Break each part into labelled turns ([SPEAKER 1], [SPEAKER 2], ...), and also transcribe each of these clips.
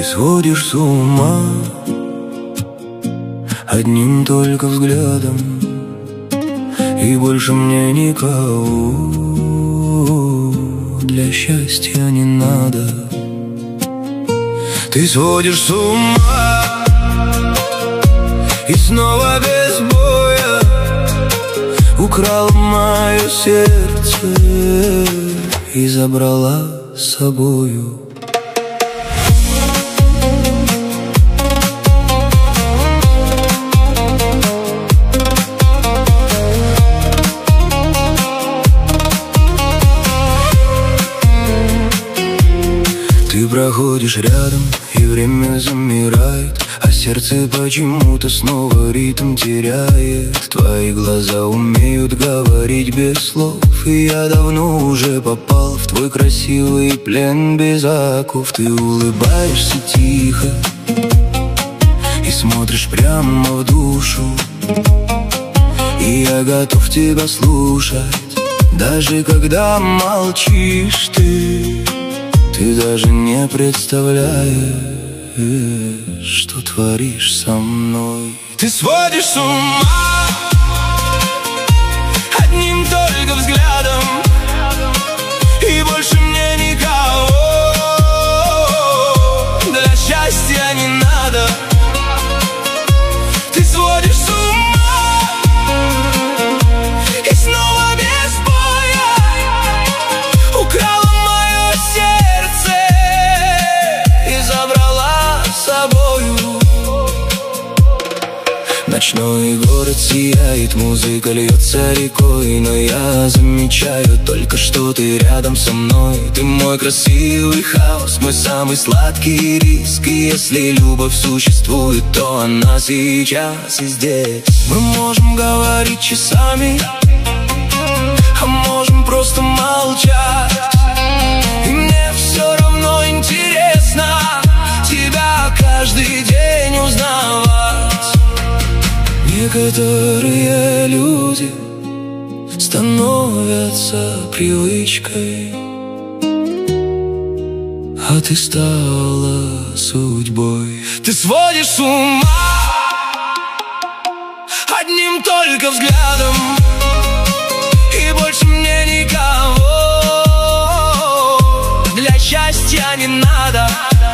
[SPEAKER 1] Ты сводишь с ума одним только взглядом, и больше мне никого для счастья не надо. Ты сводишь с ума и снова без боя украла мое сердце и забрала с собою. Ты проходишь рядом, и время замирает, а сердце почему-то снова ритм теряет. Твои глаза умеют говорить без слов, и я давно уже попал в твой красивый плен без оков. Ты улыбаешься тихо и смотришь прямо в душу, и я готов тебя слушать, даже когда молчишь ты. Ты даже не представляешь, что творишь со мной. Ты сводишь с ума одним только взглядом, и больше мне никого для счастья не надо. Ты сводишь с ума и снова без боя украла мое сердце и забрала с собою. Ночной город сияет, музыка льется рекой, но я замечаю только, что ты рядом со мной. Ты мой красивый хаос, мой самый сладкий риск, и если любовь существует, то она сейчас и здесь. Мы можем говорить часами, а можем просто молчать, и мне все равно интересно тебя каждый день узнавать. Некоторые люди становятся привычкой, а ты стала судьбой. Ты сводишь с ума одним только взглядом, и больше мне никого для счастья не надо.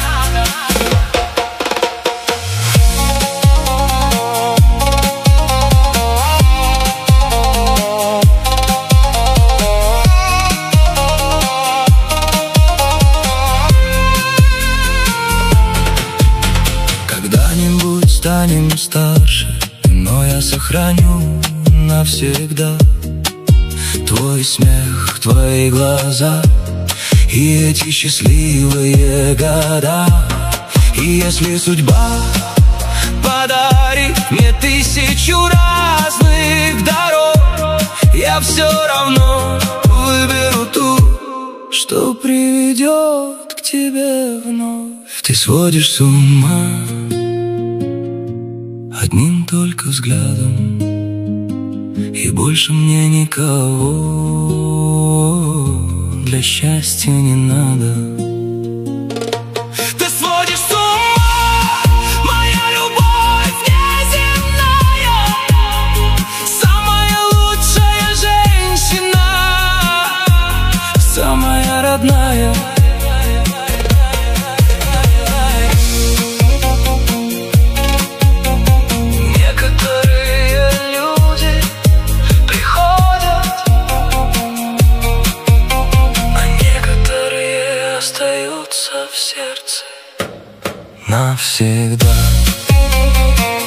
[SPEAKER 1] Когда-нибудь станем старше, но я сохраню навсегда твой смех, твои глаза и эти счастливые года. И если судьба подарит мне 1000 разных дорог, я все равно выберу ту, что приведет к тебе вновь. Ты сводишь с ума одним только взглядом, и больше мне никого для счастья не надо. Ты сводишь с ума, моя любовь неземная, самая лучшая женщина, самая родная. Остаются в сердце навсегда.